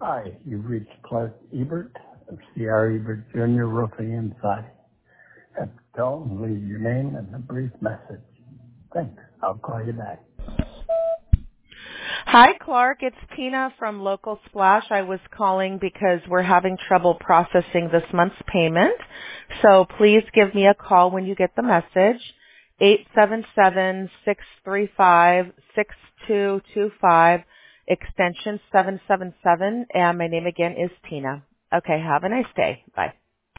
Hi, you've reached Clark Ebert of C.R. Ebert Jr. Roofing and Siding. At the tone, leave your name and a brief message. Thanks. I'll call you back. Hi, Clark. It's Tina from Local Splash. I was calling because we're having trouble processing this month's payment. So please give me a call when you get the message. 877-635-6225, extension 777. And my name again is Tina. Okay, have a nice day. Bye.